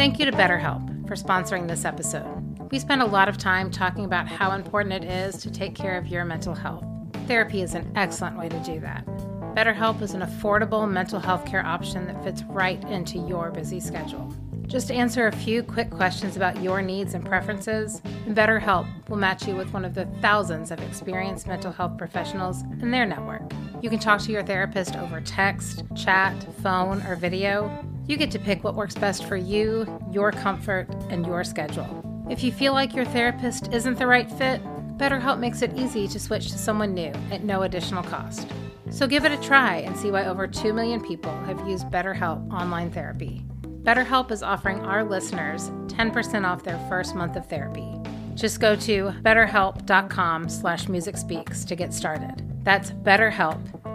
Thank you to BetterHelp for sponsoring this episode. We spend a lot of time talking about how important it is to take care of your mental health. Therapy is an excellent way to do that. BetterHelp is an affordable mental health care option that fits right into your busy schedule. Just answer a few quick questions about your needs and preferences, and BetterHelp will match you with one of the thousands of experienced mental health professionals in their network. You can talk to your therapist over text, chat, phone, or video. You get to pick what works best for you, your comfort, and your schedule. If you feel like your therapist isn't the right fit, BetterHelp makes it easy to switch to someone new at no additional cost. So give it a try and see why over 2 million people have used BetterHelp online therapy. BetterHelp is offering our listeners 10% off their first month of therapy. Just go to betterhelp.com/musicspeaks to get started. That's BetterHelp,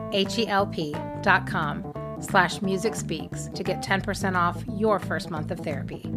HELP.com/musicspeaks to get 10% off your first month of therapy.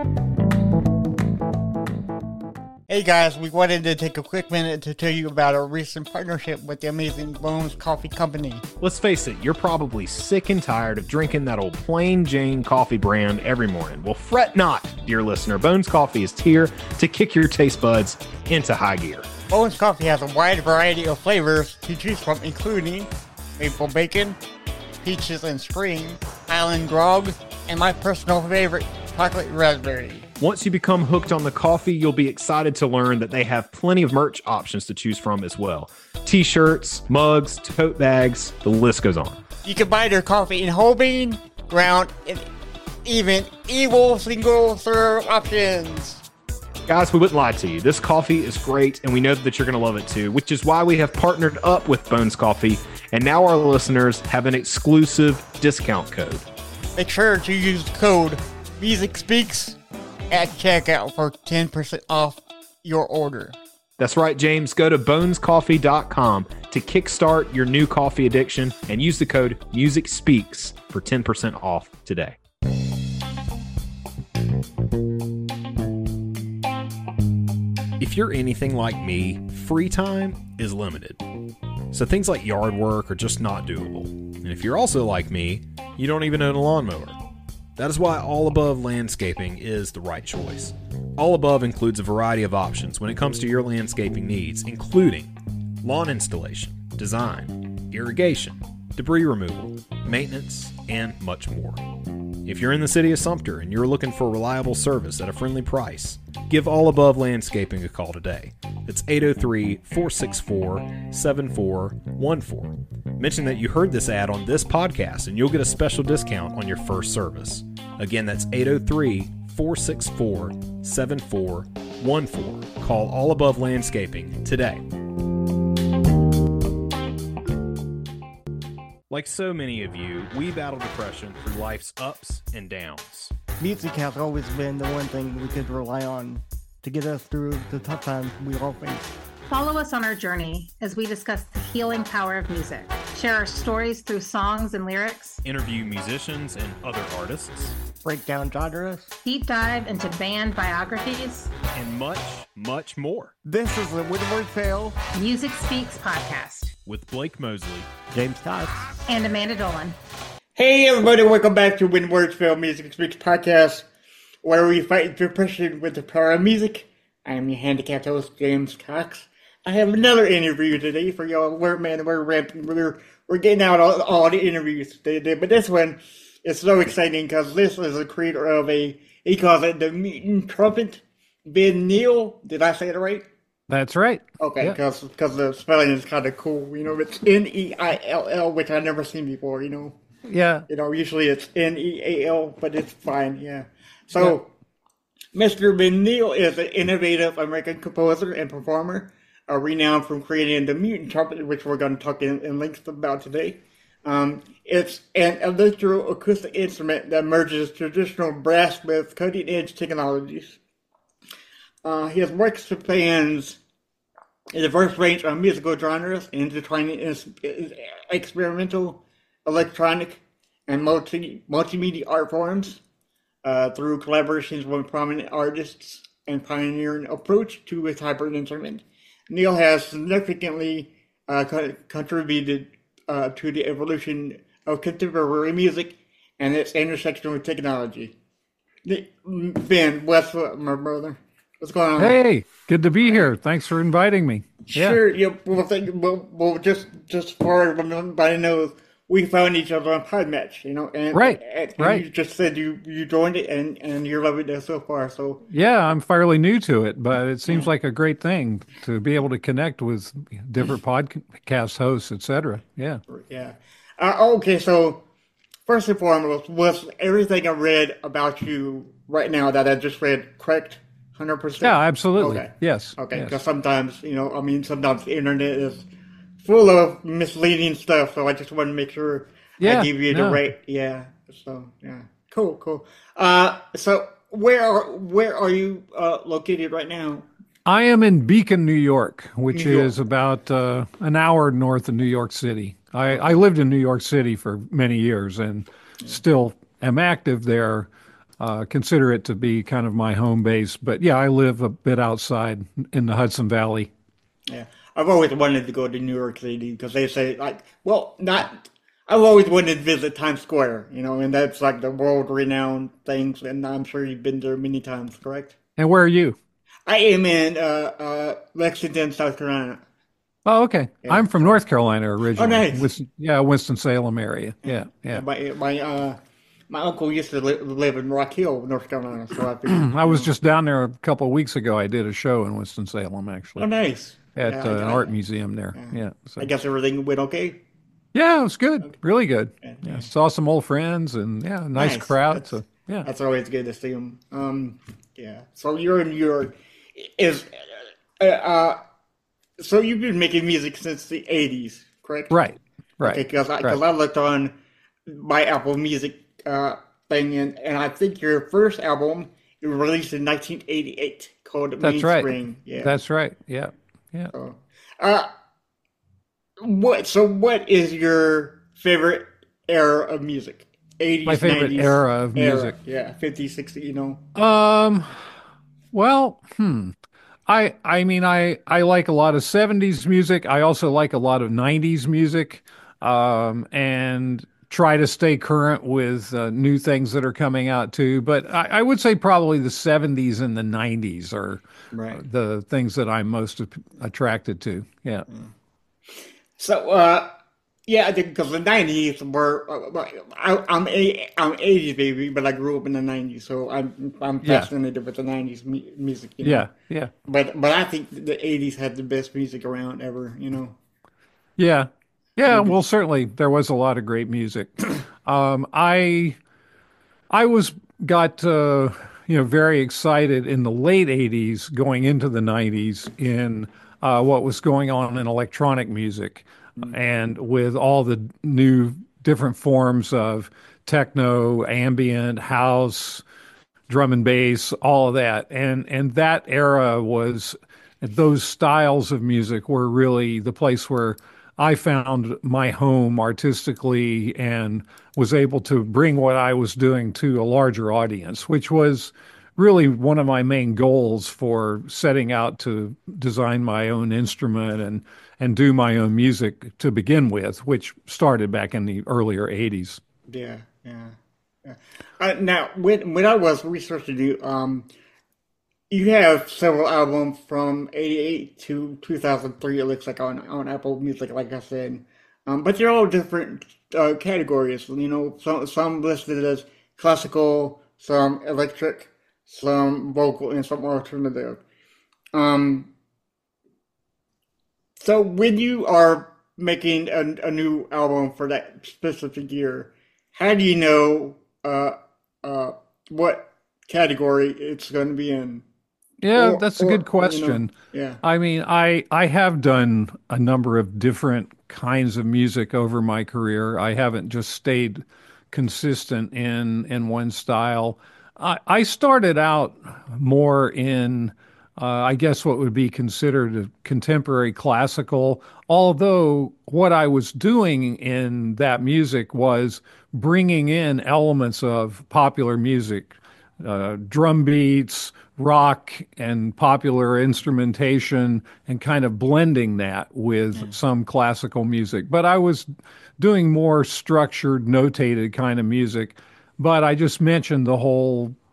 Hey guys, we wanted to take a quick minute to tell you about our recent partnership with the amazing Bones Coffee Company. Let's face it, you're probably sick and tired of drinking that old plain Jane coffee brand every morning. Well, fret not, dear listener. Bones Coffee is here to kick your taste buds into high gear. Bones Coffee has a wide variety of flavors to choose from, including maple bacon, peaches and spring, island grog, and my personal favorite, chocolate raspberry. Once you become hooked on the coffee, you'll be excited to learn that they have plenty of merch options to choose from as well. T-shirts, mugs, tote bags, the list goes on. You can buy their coffee in whole bean, ground, and even evil single serve options. Guys, we wouldn't lie to you. This coffee is great, and we know that you're going to love it too, which is why we have partnered up with Bones Coffee, and now our listeners have an exclusive discount code. Make sure to use the code MUSICSPEAKS at checkout for 10% off your order. That's right, James. Go to bonescoffee.com to kickstart your new coffee addiction and use the code MUSICSPEAKS for 10% off today. If you're anything like me, free time is limited. So things like yard work are just not doable. And if you're also like me, you don't even own a lawnmower. That is why All Above Landscaping is the right choice. All Above includes a variety of options when it comes to your landscaping needs, including lawn installation, design, irrigation, debris removal, maintenance, and much more. If you're in the city of Sumter and you're looking for reliable service at a friendly price, give All Above Landscaping a call today. It's 803-464-7414. Mention that you heard this ad on this podcast and you'll get a special discount on your first service. Again, that's 803-464-7414. Call All Above Landscaping today. Like so many of you, we battle depression through life's ups and downs. Music has always been the one thing we could rely on to get us through the tough times we all face. Follow us on our journey as we discuss the healing power of music, share our stories through songs and lyrics, Interview musicians and other artists, Break down genres. deep dive into band biographies, and much, much more. This is the Windward Tale. Music Speaks podcast, With Blake Mosley, James Cox. and Amanda Dolan. Hey everybody, welcome back to When Words Fail Music Speaks podcast, where we fight depression with the power of music. I am your handicapped host, James Cox. I have another interview today for y'all. We're ramping. We're getting out all the interviews today, but this one is so exciting because this is the creator of he calls it the Mutant Trumpet, Ben Neil. Did I say it right? That's right. Okay, because the spelling is kind of cool. You know, it's Neill, which I've never seen before. You know. Yeah. You know, usually it's Neal, but it's fine. Yeah. So, Mr. Ben Neil is an innovative American composer and performer, renowned for creating the Mutant Trumpet, which we're going to talk in length about today. It's an electroacoustic instrument that merges traditional brass with cutting-edge technologies. His work spans a diverse range of musical genres, intertwining experimental, electronic, and multimedia art forms through collaborations with prominent artists and pioneering approach to his hybrid instrument. Neil has significantly contributed to the evolution of contemporary music and its intersection with technology. Ben Westwood, my brother. What's going on? Hey, good to be here. Thanks for inviting me. Yeah, Sure. Yeah. Well, just for everybody knows, we found each other on Podmatch, and right, and right. you just said you joined it and you're loving it so far. So Yeah, I'm fairly new to it, but it seems like a great thing to be able to connect with different podcast hosts, etc. Yeah. yeah. Okay. So first and foremost, was everything I read about you right now that I just read correct? 100%. Yeah, absolutely. Okay. Yes. Okay. Yes. Because sometimes, sometimes the internet is full of misleading stuff. So I just want to make sure I Yeah. give you the No. right. Yeah. So yeah. Cool. Cool. So where are you located right now? I am in Beacon, New York, which New York. is about an hour north of New York City. I lived in New York City for many years and still am active there. Consider it to be kind of my home base. But yeah, I live a bit outside in the Hudson Valley. Yeah. I've always wanted to go to New York City because they say not. I've always wanted to visit Times Square, and that's like the world-renowned things, and I'm sure you've been there many times, correct? And where are you? I am in Lexington, South Carolina. Oh, okay. I'm from North Carolina originally. nice. Winston-Salem area. Yeah, yeah. My uncle used to live in Rock Hill, North Carolina, so I figured. I was just down there a couple of weeks ago. I did a show in Winston-Salem, Oh, actually, nice. at Yeah, an art museum there. Yeah. So I guess everything went okay. yeah, it was good. Really good. Yeah. Yeah. Saw some old friends and yeah, nice Nice. crowd. So yeah. That's always good to see them. Yeah. So you're in New York. Is so you've been making music since the '80s, correct? Right. Right. Okay, because right. I looked on my Apple Music thing, and I think your first album it was released in 1988 called That's right. Mainspring. Yeah. That's right. Yeah. Yeah. So, what is your favorite era of music? 80s, My favorite 90s era of music. Yeah, 50s, 60s, Well, I mean I like a lot of 70s music. I also like a lot of 90s music. And try to stay current with new things that are coming out too. But I would say probably the 70s and the 90s are Right. the things that I'm most attracted to. Yeah. So, yeah, I think because the 90s were, I'm 80s baby, but I grew up in the 90s, so I'm Yeah. fascinated with the 90s music, Yeah. Yeah. But I think the 80s had the best music around ever. Yeah. Yeah. Well, certainly there was a lot of great music. I got very excited in the late 80s going into the 90s in what was going on in electronic music and with all the new different forms of techno, ambient, house, drum and bass, all of that. And that era was those styles of music were really the place where I found my home artistically and was able to bring what I was doing to a larger audience, which was really one of my main goals for setting out to design my own instrument and do my own music to begin with, which started back in the earlier 80s. Yeah, yeah, yeah. Now, when I was researching you, you have several albums from '88 to 2003. It looks like on Apple Music, like I said, but they're all different categories. Some listed as classical, some electric, some vocal, and some alternative. Um, so when you are making a new album for that specific year, how do you know what category it's going to be in? Yeah, that's a good You question. yeah, I mean, I have done a number of different kinds of music over my career. I haven't just stayed consistent in one style. I started out more in, I guess, what would be considered a contemporary classical, although what I was doing in that music was bringing in elements of popular music, drum beats, rock, and popular instrumentation, and kind of blending that with some classical music. But I was doing more structured, notated kind of music. But I just mentioned the whole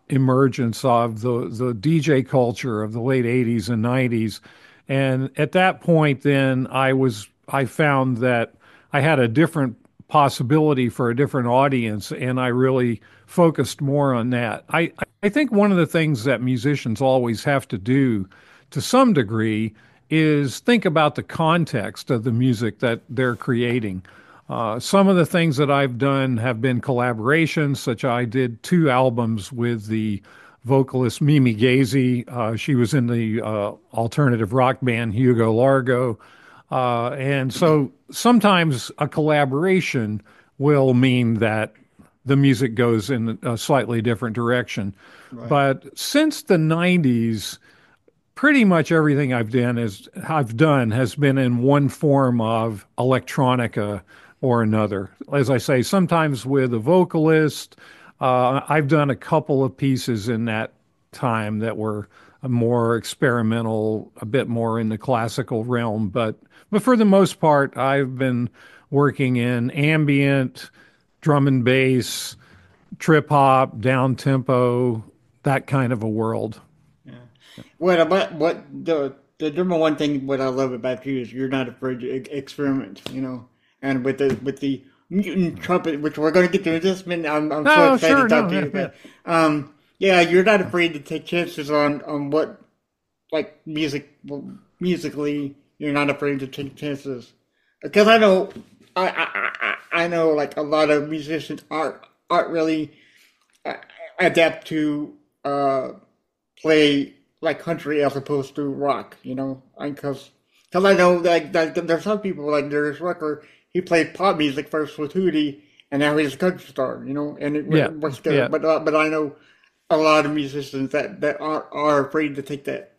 emergence of the DJ culture of the late 80s and 90s. And at that point, then I found that I had a different possibility for a different audience, and I really focused more on that. I think one of the things that musicians always have to do to some degree is think about the context of the music that they're creating. Some of the things that I've done have been collaborations, such I did 2 albums with the vocalist Mimi Gazy. She was in the alternative rock band Hugo Largo. And so sometimes a collaboration will mean that the music goes in a slightly different direction. Right. But since the 90s, pretty much everything I've done has been in one form of electronica or another. As I say, sometimes with a vocalist. I've done a couple of pieces in that time that were more experimental, a bit more in the classical realm, but for the most part, I've been working in ambient, drum and bass, trip hop, down tempo, that kind of a world. Yeah. What the number one thing what I love about you is you're not afraid to experiment, and with the mutant trumpet, which we're going to get to in just a minute. I'm so excited to talk to you. But you're not afraid to take chances on what, like musically, you're not afraid to take chances. Because I know like a lot of musicians aren't really adept to play like country as opposed to rock, because I know like there's some people like Darius Rucker. He played pop music first with Hootie, and now he's a country star, and it works good. Yeah. But I know a lot of musicians that are afraid to take that,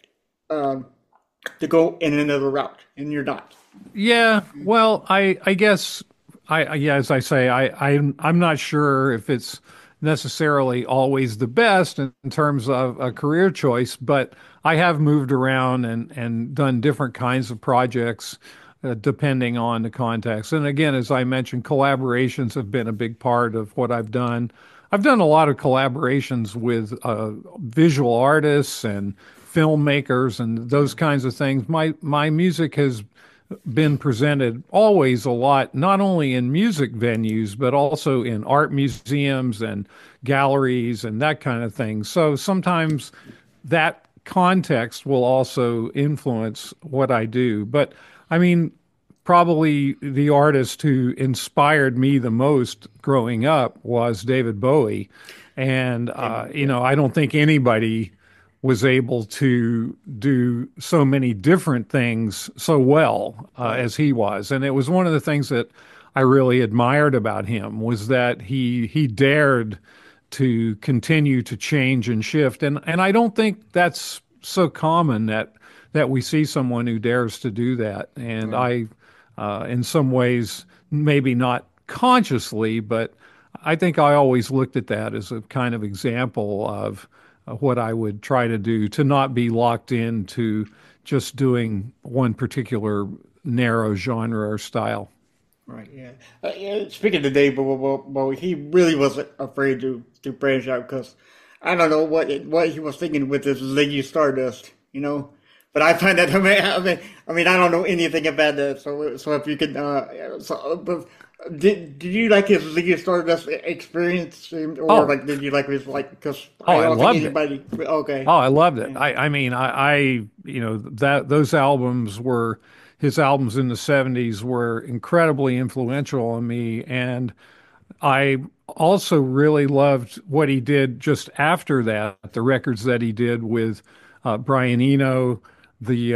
to go in another route, and you're not. Yeah, well, I guess, as I say, I'm not sure if it's necessarily always the best in terms of a career choice, but I have moved around and done different kinds of projects. Depending on the context. And again, as I mentioned, collaborations have been a big part of what I've done. I've done a lot of collaborations with visual artists and filmmakers and those kinds of things. My music has been presented always a lot, not only in music venues, but also in art museums and galleries and that kind of thing. So sometimes that context will also influence what I do. But I mean, probably the artist who inspired me the most growing up was David Bowie. And, I don't think anybody was able to do so many different things so well as he was. And it was one of the things that I really admired about him was that he dared to continue to change and shift. And I don't think that's so common that we see someone who dares to do that. And I, in some ways, maybe not consciously, but I think I always looked at that as a kind of example of what I would try to do, to not be locked into just doing one particular narrow genre or style. Right, yeah. Speaking of Dave Bowie, he really wasn't afraid to branch out, because I don't know what he was thinking with this Ziggy Stardust, But I find that I don't know anything about that. So if you could, did you like his Ziggy Stardust experience, or did you like his because I loved it. Okay. Oh, I loved it. I those albums were his albums in the 70s were incredibly influential on me, and I also really loved what he did just after that. The records that he did with Brian Eno. The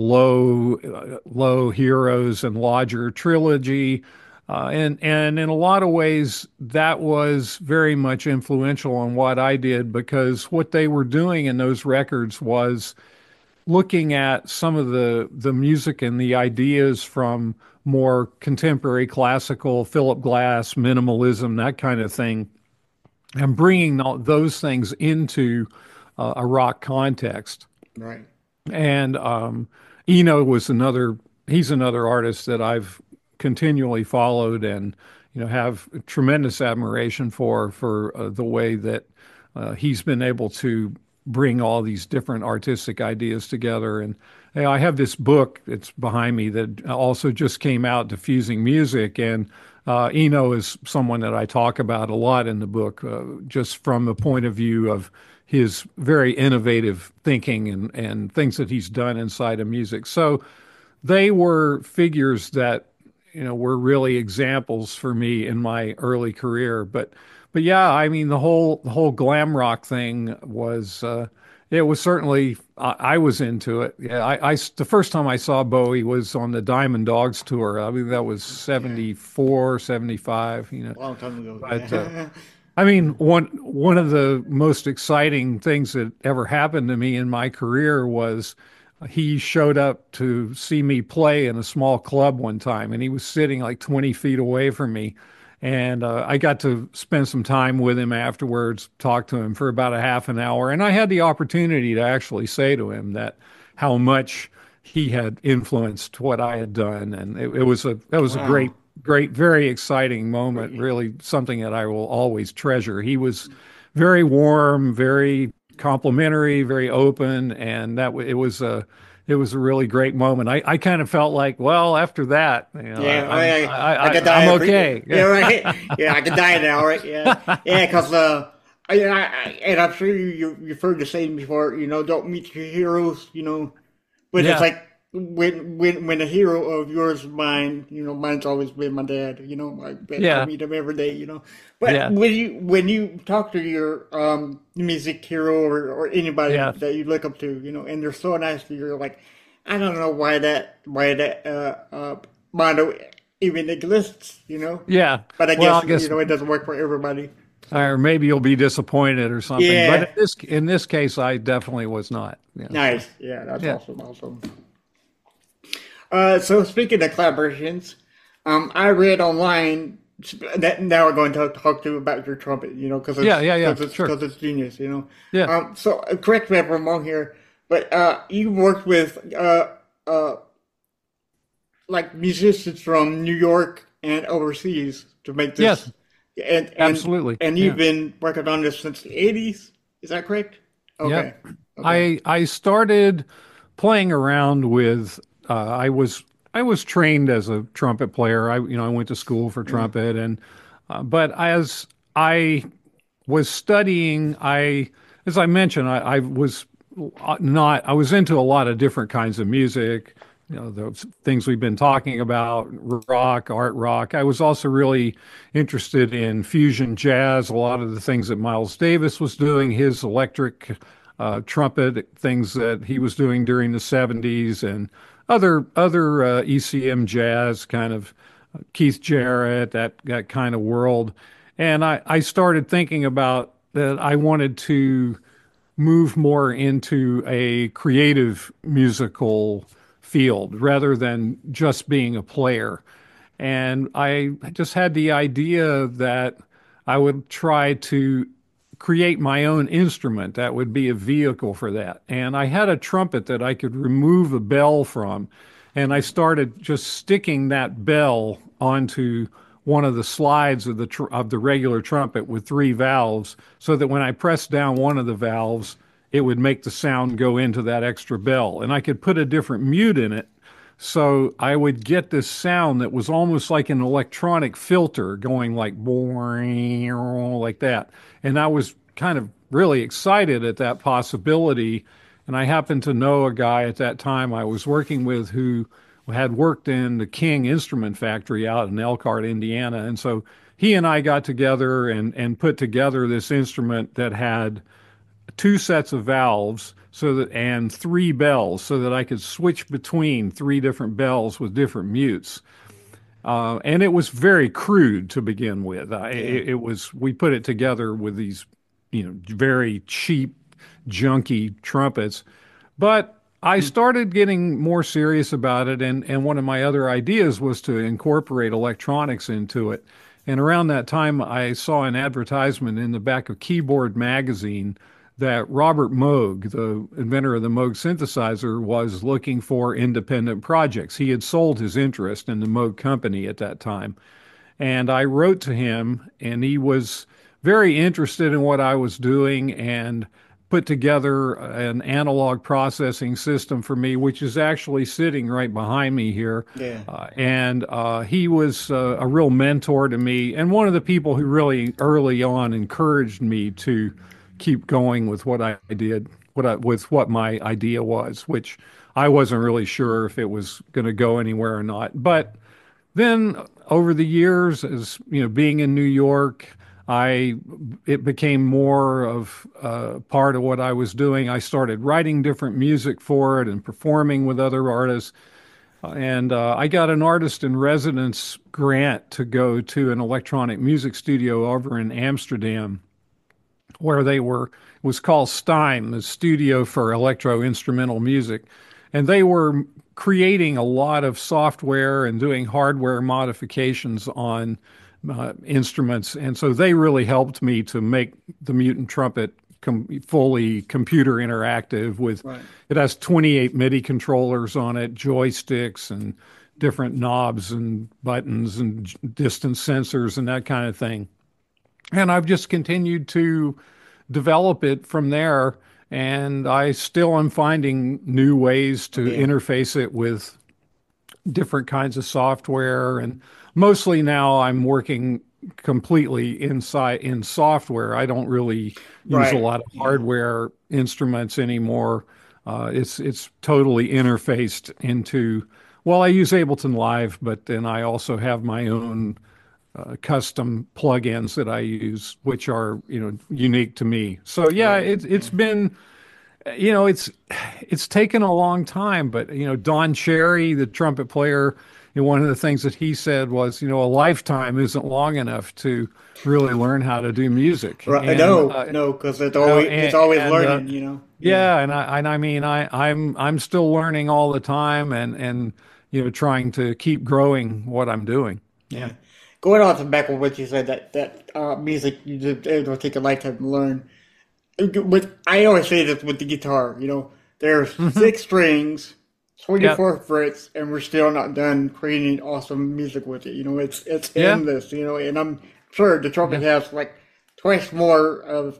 Low Heroes and Lodger trilogy, and in a lot of ways that was very much influential on what I did, because what they were doing in those records was looking at some of the music and the ideas from more contemporary classical, Philip Glass, minimalism, that kind of thing, and bringing those things into a rock context. Right. And Eno was he's another artist that I've continually followed and, have tremendous admiration for the way that he's been able to bring all these different artistic ideas together. And I have this book that's behind me that also just came out, Diffusing Music. And Eno is someone that I talk about a lot in the book, just from the point of view of his very innovative thinking and things that he's done inside of music. So they were figures that, were really examples for me in my early career. But yeah, I mean, the whole glam rock thing was, it was certainly, I was into it. Yeah, the first time I saw Bowie was on the Diamond Dogs tour. I mean, that was 74, 75, A long time ago. But, I mean, one of the most exciting things that ever happened to me in my career was he showed up to see me play in a small club one time, and he was sitting like 20 feet away from me. And I got to spend some time with him afterwards, talk to him for about a half an hour. And I had the opportunity to actually say to him that how much he had influenced what I had done. And that was a great, very exciting moment, really something that I will always treasure. He was very warm, very complimentary, very open, and it was a really great moment. I kind of felt like, well, after that, I'm okay. Yeah, right. Yeah, I could die now, right? Yeah, yeah, because and I'm sure you've heard the saying before. Don't meet your heroes. But it's like when a hero of yours is mine, mine's always been my dad. I meet him every day. But when you talk to your music hero or anybody that you look up to, and they're so nice to you, you're like, I don't know why that motto even exists. Yeah. But I guess it doesn't work for everybody. Or maybe you'll be disappointed or something. Yeah. But in this case, I definitely was not. Yeah. Nice. Yeah, that's awesome. So speaking of collaborations, I read online that now we're going to talk to you about your trumpet, because it's genius, Yeah. So correct me if I'm wrong here, but you worked with like musicians from New York and overseas to make this. Yes. And absolutely. And you've been working on this since the 80s. Is that correct? Okay. Yep. Okay. I started playing around with. I was trained as a trumpet player. I went to school for trumpet, and but as I was studying, as I mentioned, I was into a lot of different kinds of music. The things we've been talking about, rock, art rock. I was also really interested in fusion jazz, a lot of the things that Miles Davis was doing, his electric trumpet, things that he was doing during the 70s, and other ECM jazz, kind of Keith Jarrett, that kind of world. And I started thinking about that I wanted to move more into a creative musical field rather than just being a player. And I just had the idea that I would try to create my own instrument that would be a vehicle for that. And I had a trumpet that I could remove a bell from, and I started just sticking that bell onto one of the slides of the regular trumpet with 3 valves, so that when I pressed down one of the valves, it would make the sound go into that extra bell. And I could put a different mute in it, so I would get this sound that was almost like an electronic filter going like boing, like that. And I was kind of really excited at that possibility. And I happened to know a guy at that time I was working with who had worked in the King Instrument Factory out in Elkhart, Indiana. And so he and I got together and put together this instrument that had 2 sets of valves and 3 bells, so that I could switch between 3 different bells with different mutes. And it was very crude to begin with. We put it together with these, very cheap, junky trumpets. But I started getting more serious about it, and one of my other ideas was to incorporate electronics into it. And around that time, I saw an advertisement in the back of Keyboard magazine that Robert Moog, the inventor of the Moog synthesizer, was looking for independent projects. He had sold his interest in the Moog company at that time. And I wrote to him, and he was very interested in what I was doing and put together an analog processing system for me, which is actually sitting right behind me here. Yeah. And he was a real mentor to me, and one of the people who really early on encouraged me to keep going with what I did, with what my idea was, which I wasn't really sure if it was going to go anywhere or not. But then over the years, as you know, being in New York, it became more of part of what I was doing. I started writing different music for it and performing with other artists. And I got an artist in residence grant to go to an electronic music studio over in Amsterdam, where it was called STIM, the Studio for Electro Instrumental Music. And they were creating a lot of software and doing hardware modifications on instruments. And so they really helped me to make the Mutant Trumpet fully computer interactive with, Right. It has 28 MIDI controllers on it, joysticks and different knobs and buttons and distance sensors and that kind of thing. And I've just continued to develop it from there. And I still am finding new ways to interface it with different kinds of software. And mostly now I'm working completely in software. I don't really use a lot of hardware instruments anymore. It's totally interfaced into, well, I use Ableton Live, but then I also have my own custom plugins that I use, which are, unique to me. So yeah, it's been, it's taken a long time, but Don Cherry, the trumpet player, one of the things that he said was, a lifetime isn't long enough to really learn how to do music. Right. And, No, because it's always learning. Yeah, and I mean, I'm still learning all the time, and trying to keep growing what I'm doing. Yeah. Going off the back of what you said, that music it'll take a lifetime to learn. I always say this with the guitar. There's 6 strings, 24 frets, and we're still not done creating awesome music with it. It's endless. And I'm sure the trumpet has like twice more of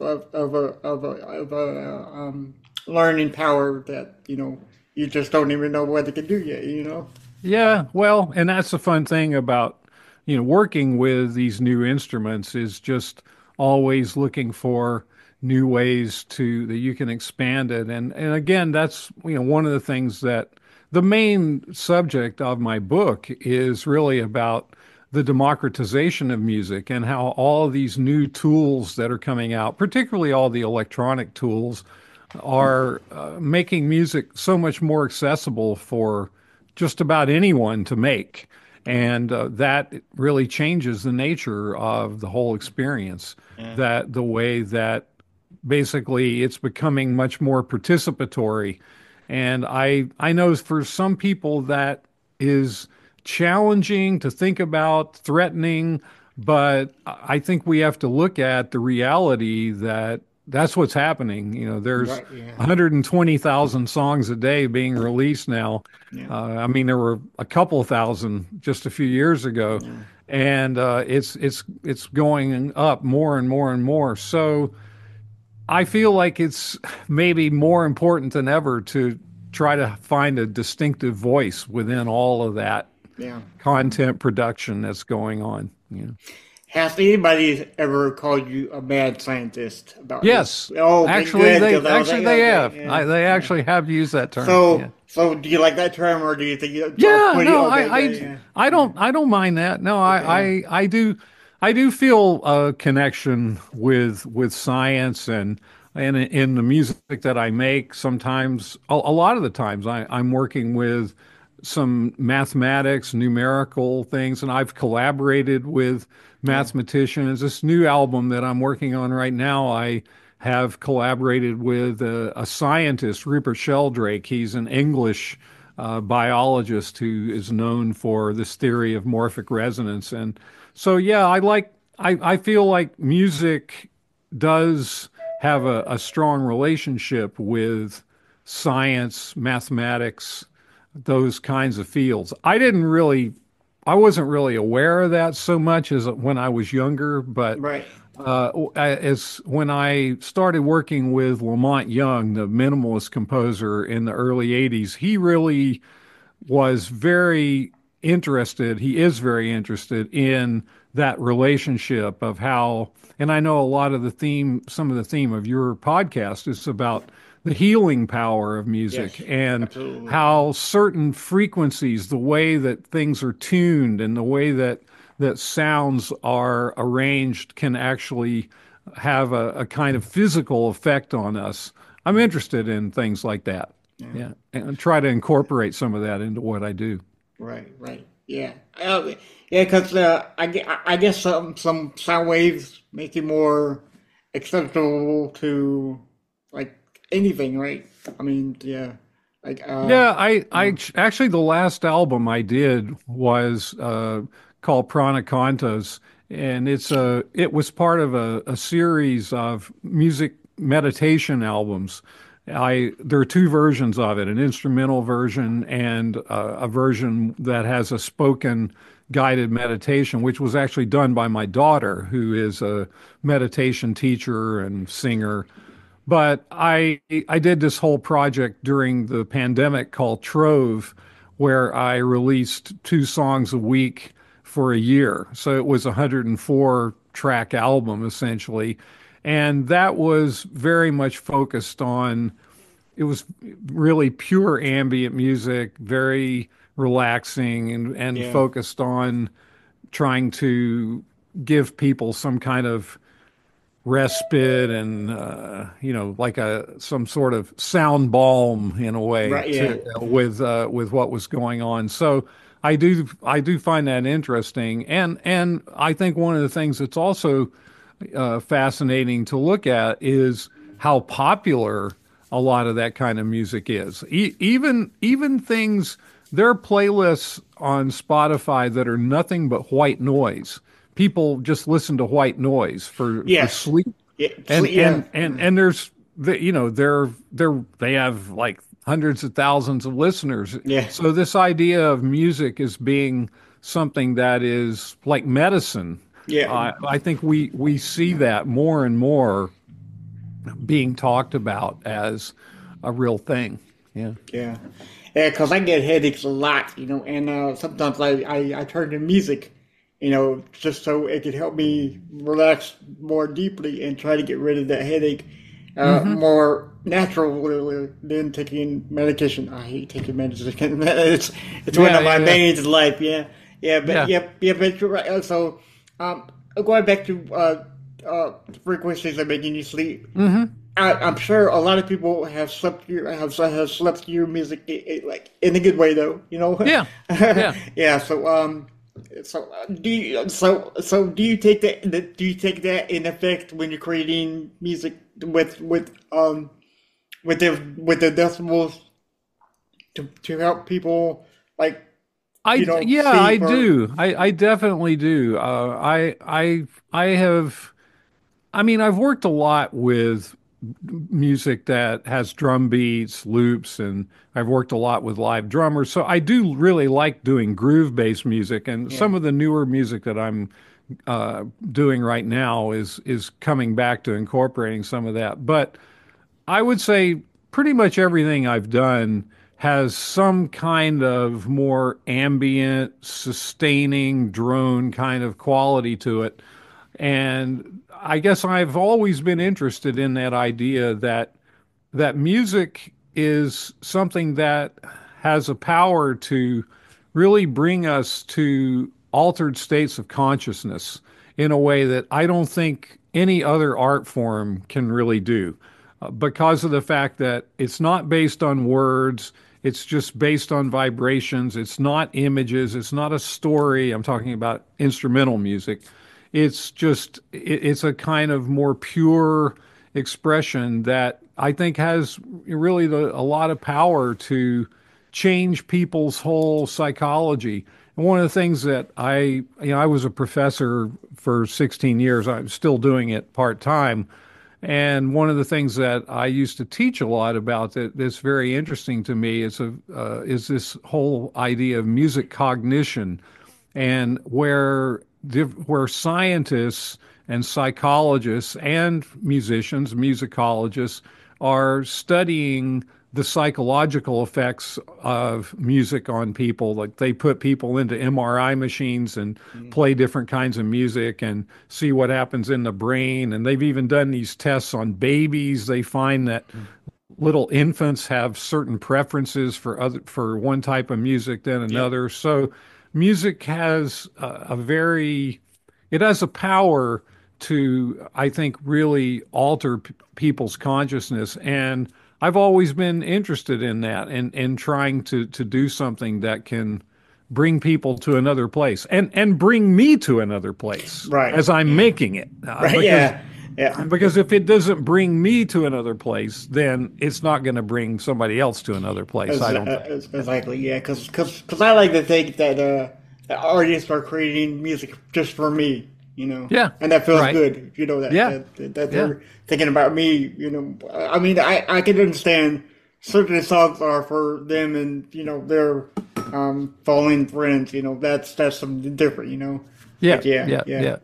a learning power that you just don't even know what it can do yet. Yeah, well, and that's the fun thing about working with these new instruments is just always looking for new ways that you can expand it. And again, that's, one of the things that the main subject of my book is really about the democratization of music and how all these new tools that are coming out, particularly all the electronic tools, are making music so much more accessible for just about anyone to make. And that really changes the nature of the whole experience, that the way that basically it's becoming much more participatory. And I know for some people that is challenging to think about, threatening, but I think we have to look at the reality that that's what's happening. There's 120,000 songs a day being released now. I mean, there were a couple thousand just a few years ago, and it's going up more and more and more. So I feel like it's maybe more important than ever to try to find a distinctive voice within all of that content production that's going on. Has anybody ever called you a mad scientist about Yes. this? Oh, actually, good, they have. They actually have used that term. So do you like that term, or do you think I don't mind that. No, I do feel a connection with science and in the music that I make. Sometimes, a lot of the times, I'm working with some mathematics, numerical things, and I've collaborated with mathematicians. This new album that I'm working on right now, I have collaborated with a scientist, Rupert Sheldrake. He's an English biologist who is known for this theory of morphic resonance. And so, yeah, I feel like music does have a strong relationship with science, mathematics, those kinds of fields. I wasn't really aware of that so much as when I was younger, but As when I started working with Lamont Young, the minimalist composer in the early 80s, he really was very interested, he is very interested in that relationship of how, and I know a lot of the theme, some of the theme of your podcast is about the healing power of Yes, music and absolutely. how certain frequencies, the way that things are tuned and the way that sounds are arranged can actually have a kind of physical effect on us. I'm interested in things like that. Yeah, and try to incorporate some of that into what I do. Right, right. Yeah. Yeah, because I guess some sound waves make it more acceptable to like anything, right? I mean, yeah. Like Yeah, actually the last album I did was called Prana Cantos, and it was part of a series of music meditation albums. There are two versions of it, an instrumental version and a version that has a spoken guided meditation, which was actually done by my daughter, who is a meditation teacher and singer. But I did this whole project during the pandemic called Trove, where I released 2 songs a week for a year. So it was a 104 track album essentially. And that was very much focused on, it was really pure ambient music, very relaxing and yeah. focused on trying to give people some kind of respite and like a some sort of sound balm in a way Right, yeah. to with what was going on. So I do find that interesting, and I think one of the things that's also fascinating to look at is how popular a lot of that kind of music is. Even things, there are playlists on Spotify that are nothing but white noise. People just listen to white noise for Yes. sleep, Yeah. and Yeah. there's they have like hundreds of thousands of listeners. Yeah. So this idea of music as being something that is like medicine, Yeah. I think we see that more and more being talked about as a real thing. Yeah. Yeah. Yeah, because I get headaches a lot, and sometimes I turn to music, just so it could help me relax more deeply and try to get rid of that headache more naturally than taking medication. I hate taking medication. It's one Yeah, of my yeah, yeah. main in life. Yeah, yeah, but Yeah. but you're right. So, going back to frequencies that making you sleep. I'm sure a lot of people have have slept your music like in a good way though, Yeah. Yeah. yeah. So do you take that in effect when you're creating music with the decibels to help people like Yeah, I sleep or do. I definitely do. I have. I mean, I've worked a lot with music that has drum beats, loops, and I've worked a lot with live drummers. So I do really like doing groove-based music, and yeah. some of the newer music that I'm doing right now is coming back to incorporating some of that. But I would say pretty much everything I've done has some kind of more ambient, sustaining drone kind of quality to it. And I guess I've always been interested in that idea that music is something that has a power to really bring us to altered states of consciousness in a way that I don't think any other art form can really do, because of the fact that it's not based on words. It's just based on vibrations. It's not images. It's not a story. I'm talking about instrumental music. It's a kind of more pure expression that I think has really a lot of power to change people's whole psychology. And one of the things that I was a professor for 16 years. I'm still doing it part time. And one of the things that I used to teach a lot about that's very interesting to me is this whole idea of music cognition, and where where scientists and psychologists and musicians, musicologists, are studying the psychological effects of music on people. Like they put people into MRI machines and play different kinds of music and see what happens in the brain. And they've even done these tests on babies. They find that little infants have certain preferences for one type of music than another. So music has it has a power to, I think, really alter people's consciousness. And I've always been interested in that and trying to do something that can bring people to another place and bring me to another place as I'm making it. Because if it doesn't bring me to another place, then it's not going to bring somebody else to another place. I don't think. Exactly, yeah, because I like to think that artists are creating music just for me, Yeah. and that feels good, that they're thinking about me, I mean, I can understand certain songs are for them and, their fallen friends, that's something different, Yeah.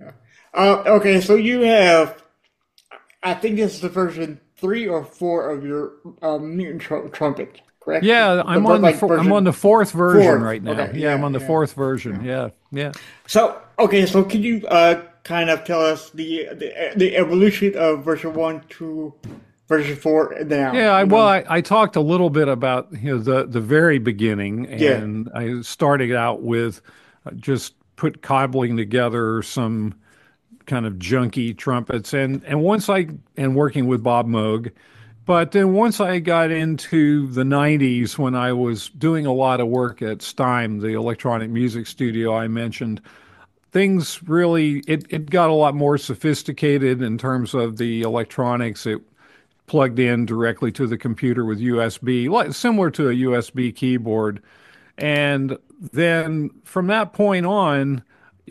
Okay, so you have, I think this is the version 3 or 4 of your mutant trumpet, correct? Yeah, I'm on the fourth version right now. Okay, I'm on the fourth version. Yeah. So, okay, so can you kind of tell us the evolution of version 1 to version 4 now? Yeah, I talked a little bit about the very beginning, and I started out with just cobbling together some kind of junky trumpets, and working with Bob Moog. But then once I got into the 90s, when I was doing a lot of work at Stime, the electronic music studio I mentioned, things really, it got a lot more sophisticated in terms of the electronics. It plugged in directly to the computer with USB, similar to a USB keyboard. And then from that point on,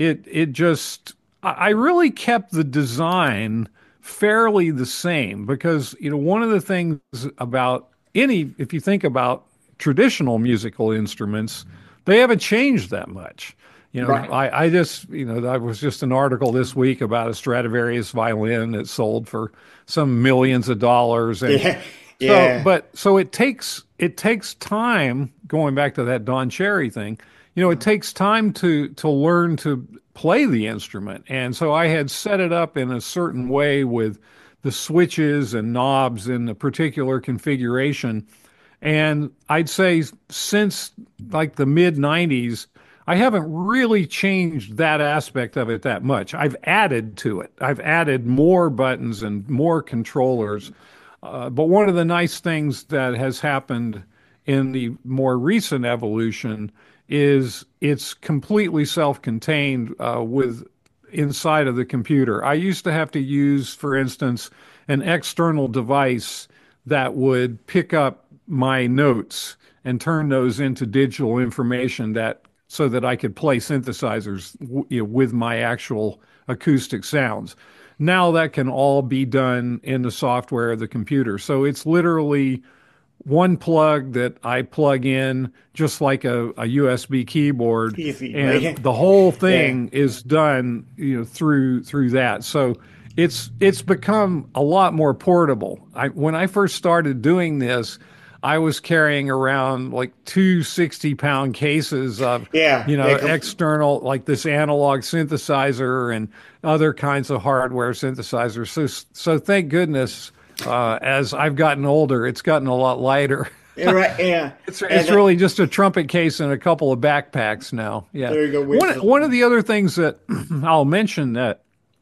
I really kept the design fairly the same, because one of the things about if you think about traditional musical instruments, they haven't changed that much. I was just an article this week about a Stradivarius violin that sold for some millions of dollars, and so it takes time. Going back to that Don Cherry thing, it takes time to learn to play the instrument. And so I had set it up in a certain way with the switches and knobs in a particular configuration. And I'd say since like the mid 90s, I haven't really changed that aspect of it that much. I've added to it. I've added more buttons and more controllers. But one of the nice things that has happened in the more recent evolution is it's completely self-contained with inside of the computer. I used to have to use, for instance, an external device that would pick up my notes and turn those into digital information so that I could play synthesizers with my actual acoustic sounds. Now that can all be done in the software of the computer. So it's literally one plug that I plug in, just like a USB keyboard, and the whole thing is done, through that. So it's become a lot more portable. When I first started doing this, I was carrying around like 2 60-pound cases of external, like this analog synthesizer and other kinds of hardware synthesizers. So thank goodness. As I've gotten older, it's gotten a lot lighter. It's really just a trumpet case and a couple of backpacks now. Yeah. There you go. One of the other things that I'll mention that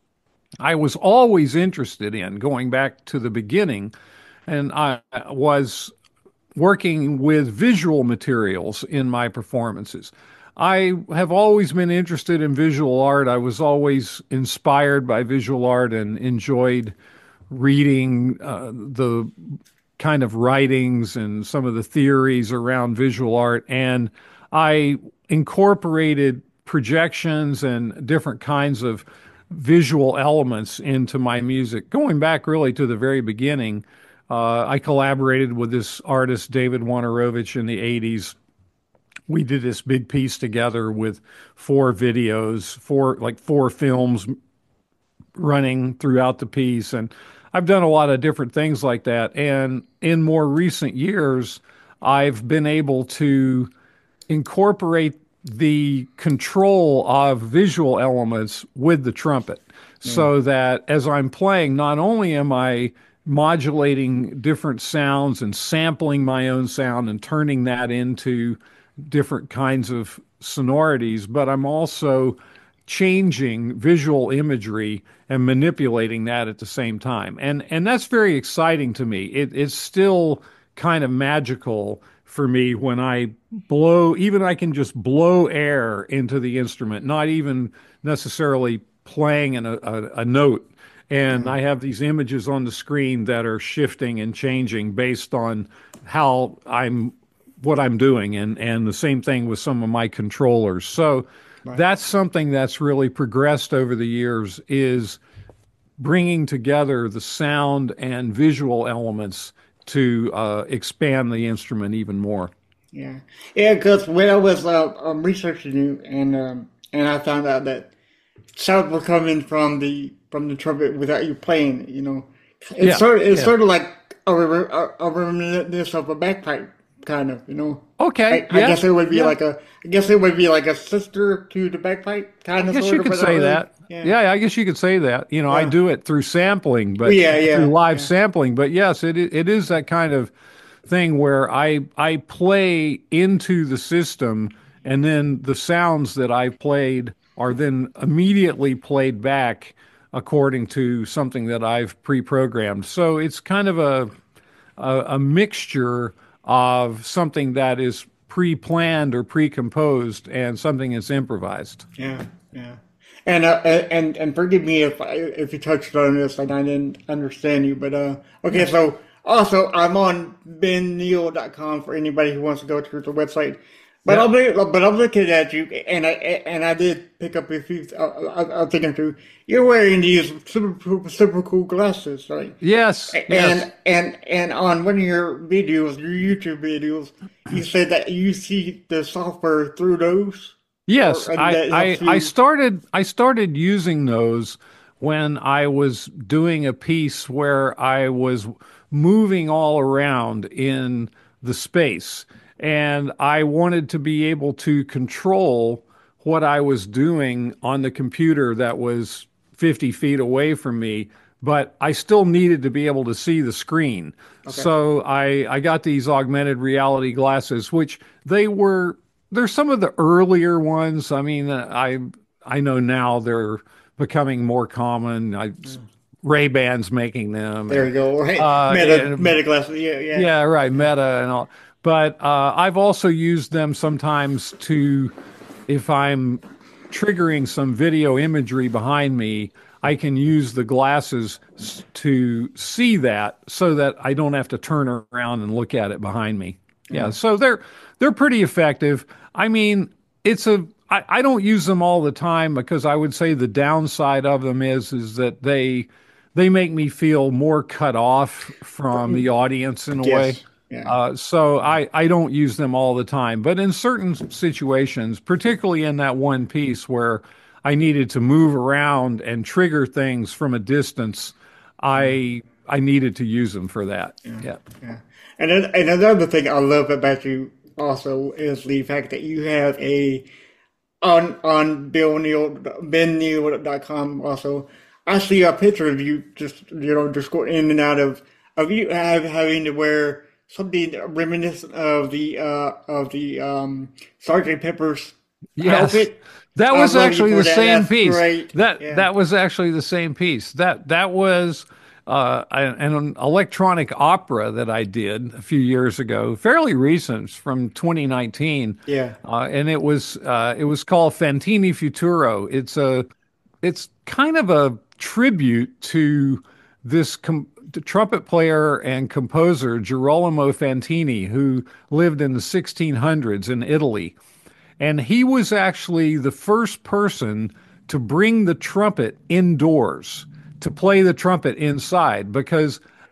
I was always interested in, going back to the beginning, and I was working with visual materials in my performances. I have always been interested in visual art. I was always inspired by visual art and enjoyed reading the kind of writings and some of the theories around visual art. And I incorporated projections and different kinds of visual elements into my music. Going back really to the very beginning, I collaborated with this artist, David Wojnarowicz, in the 80s we did this big piece together with 4 videos, four films running throughout the piece. And I've done a lot of different things like that. And in more recent years, I've been able to incorporate the control of visual elements with the trumpet so that as I'm playing, not only am I modulating different sounds and sampling my own sound and turning that into different kinds of sonorities, but I'm also changing visual imagery and manipulating that at the same time. And that's very exciting to me. It's still kind of magical for me when I blow, even I can just blow air into the instrument, not even necessarily playing a note. And I have these images on the screen that are shifting and changing based on what I'm doing. And the same thing with some of my controllers. So that's something that's really progressed over the years, is bringing together the sound and visual elements to expand the instrument even more. Yeah, because when I was researching you, and I found out that sound was coming from the trumpet without you playing. It's sort of like a reminiscence of a bagpipe, kind of. Okay, I guess it would be like a sister to the bagpipe, kind of. I guess you could say that. Yeah, I guess you could say that. I do it through sampling, but through live sampling. But yes, it is that kind of thing where I play into the system, and then the sounds that I've played are then immediately played back according to something that I've pre-programmed. So it's kind of a mixture of something that is pre-planned or pre-composed and something that's improvised. Yeah. And forgive me if you touched on this and I didn't understand you, but okay. So also, I'm on benneal.com for anybody who wants to go to the website. But I'm looking at you, and I did pick up a few. I'm thinking through. You're wearing these super cool glasses, right? Yes. And on one of your videos, your YouTube videos, you said that you see the software through those. Yes, I started using those when I was doing a piece where I was moving all around in the space. And I wanted to be able to control what I was doing on the computer that was 50 feet away from me, but I still needed to be able to see the screen. Okay. So I got these augmented reality glasses, which they're some of the earlier ones. I mean, I know now they're becoming more common. Ray-Ban's making them. There you go. Right. Meta glasses. Yeah. Yeah, right. Meta and all. But I've also used them sometimes if I'm triggering some video imagery behind me, I can use the glasses to see that so that I don't have to turn around and look at it behind me. Yeah, so they're pretty effective. I mean, I don't use them all the time because I would say the downside of them is that they make me feel more cut off from the audience in a way. Yeah. So I don't use them all the time, but in certain situations, particularly in that one piece where I needed to move around and trigger things from a distance, I needed to use them for that. Yeah. And another thing I love about you also is the fact that you have on benneal.com also. I see a picture of you just going in and out of you having to wear something reminiscent of the Sgt. Pepper's outfit. That was actually the same piece. Great. That was actually the same piece. That was an electronic opera that I did a few years ago, fairly recent, from 2019. Yeah. And it was called Fantini Futuro. It's kind of a tribute to this trumpet player and composer Girolamo Fantini, who lived in the 1600s in Italy. And he was actually the first person to bring the trumpet indoors, to play the trumpet inside, because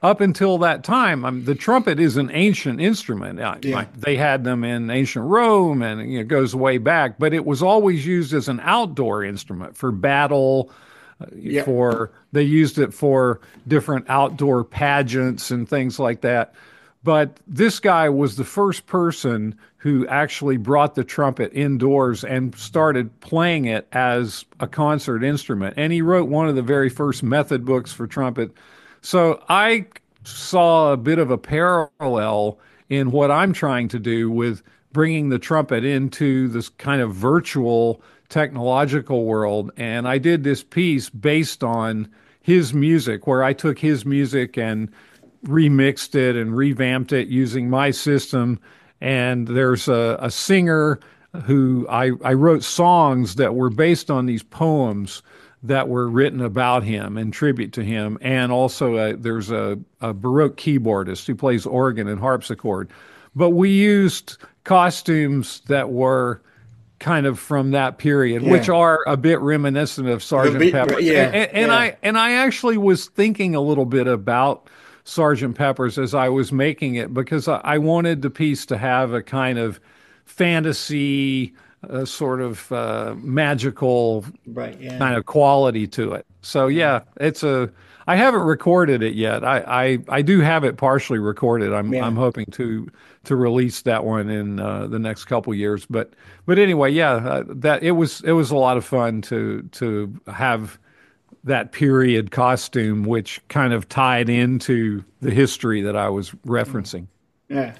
up until that time, the trumpet is an ancient instrument. Yeah. They had them in ancient Rome, and it goes way back. But it was always used as an outdoor instrument for battle. Yeah. They used it for different outdoor pageants and things like that. But this guy was the first person who actually brought the trumpet indoors and started playing it as a concert instrument. And he wrote one of the very first method books for trumpet. So I saw a bit of a parallel in what I'm trying to do with bringing the trumpet into this kind of virtual technological world. And I did this piece based on his music, where I took his music and remixed it and revamped it using my system. And there's a singer who I wrote songs that were based on these poems that were written about him in tribute to him. And also there's a Baroque keyboardist who plays organ and harpsichord. But we used costumes that were kind of from that period, which are a bit reminiscent of Sgt. Pepper. And I actually was thinking a little bit about Sgt. Pepper's as I was making it, because I wanted the piece to have a kind of fantasy, sort of magical kind of quality to it. So yeah, I haven't recorded it yet. I do have it partially recorded. I'm hoping to release that one in the next couple years. But anyway, that it was a lot of fun to have that period costume, which kind of tied into the history that I was referencing. Yeah.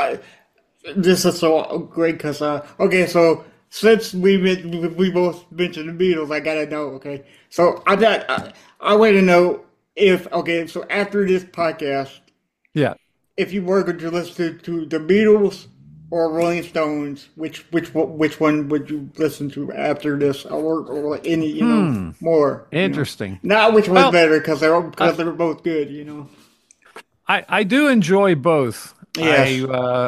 This is so great because, okay, so since we both mentioned the Beatles, I gotta know, okay? So I want to know so after this podcast, if you were going to listen to the Beatles or Rolling Stones, which one would you listen to after this, or any more? Interesting. Not which one's better, because they're both good. I do enjoy both. Yes.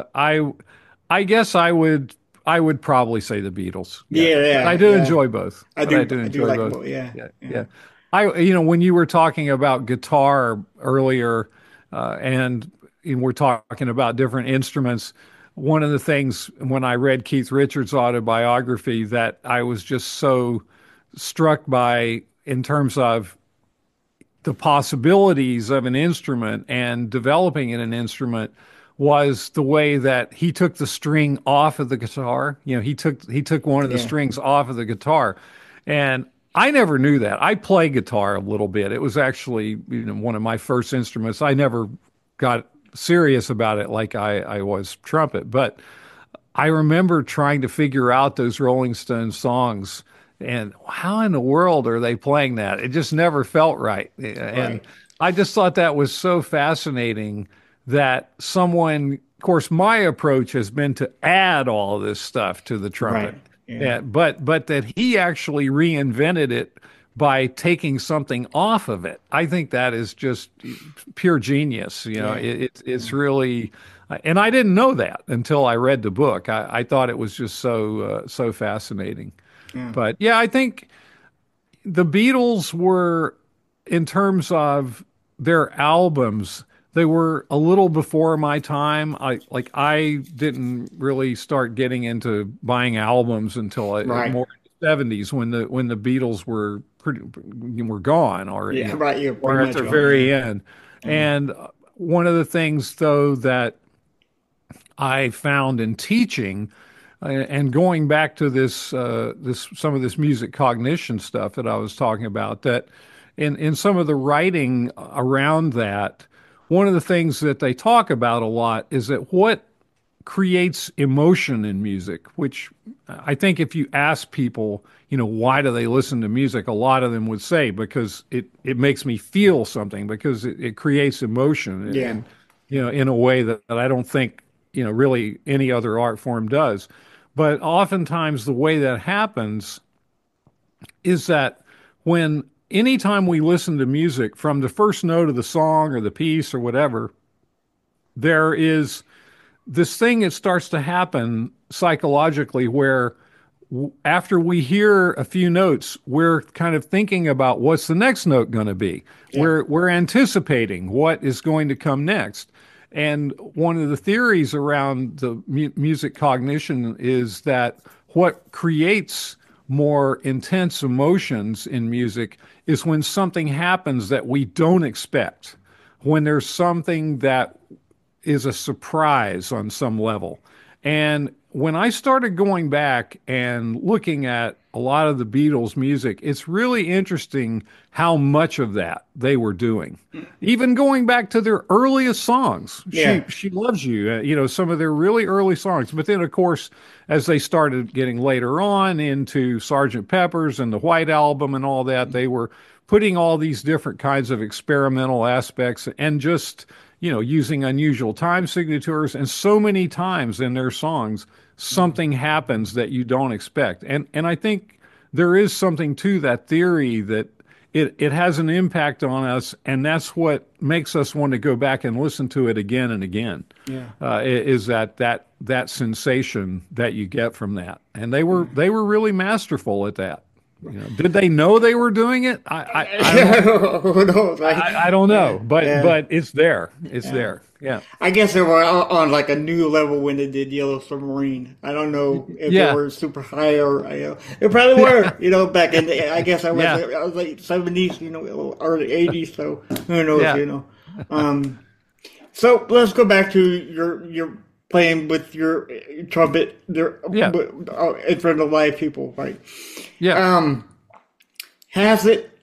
I guess I would probably say the Beatles. Yeah. I do enjoy both. I do enjoy like both. both. Yeah. When you were talking about guitar earlier, and we're talking about different instruments, one of the things when I read Keith Richards' autobiography that I was just so struck by in terms of the possibilities of an instrument and developing in an instrument was the way that he took the string off of the guitar. He took one of the strings off of the guitar. And I never knew that. I play guitar a little bit. It was actually one of my first instruments. I never got serious about it like I was trumpet. But I remember trying to figure out those Rolling Stones songs and how in the world are they playing that? It just never felt right. And I just thought that was so fascinating that someone, of course, my approach has been to add all of this stuff to the trumpet. But that he actually reinvented it by taking something off of it. I think that is just pure genius. It's really, and I didn't know that until I read the book. I thought it was just so fascinating. But yeah, I think the Beatles were, in terms of their albums, they were a little before my time. I didn't really start getting into buying albums until more in the 70s when the Beatles were gone already. Or at the very end. And one of the things, though, that I found in teaching, and going back to some of this music cognition stuff that I was talking about, that in some of the writing around that, one of the things that they talk about a lot is that what creates emotion in music, which I think if you ask people, why do they listen to music, a lot of them would say, because it makes me feel something, because it creates emotion and, in a way that I don't think, really any other art form does. But oftentimes the way that happens is that anytime we listen to music, from the first note of the song or the piece or whatever, there is this thing that starts to happen psychologically where after we hear a few notes, we're kind of thinking about what's the next note going to be. We're anticipating what is going to come next. And one of the theories around the music cognition is that what creates more intense emotions in music is when something happens that we don't expect, when there's something that is a surprise on some level. And when I started going back and looking at a lot of the Beatles' music, it's really interesting how much of that they were doing. Even going back to their earliest songs, She Loves You, some of their really early songs. But then, of course, as they started getting later on into Sgt. Pepper's and the White Album and all that, they were putting all these different kinds of experimental aspects and just using unusual time signatures. And so many times in their songs, something happens that you don't expect. And I think there is something to that theory that it has an impact on us, and that's what makes us want to go back and listen to it again and again. Is that sensation that you get from that. And they were really masterful at that. Did they know they were doing it? I don't know, but it's there. It's there. Yeah. I guess they were on like a new level when they did Yellow Submarine. I don't know if they were super high or they probably were. Back in the, I guess I was late 70s, early 80s. So who knows? So let's go back to your playing with your trumpet in front of live people, right? Yeah. How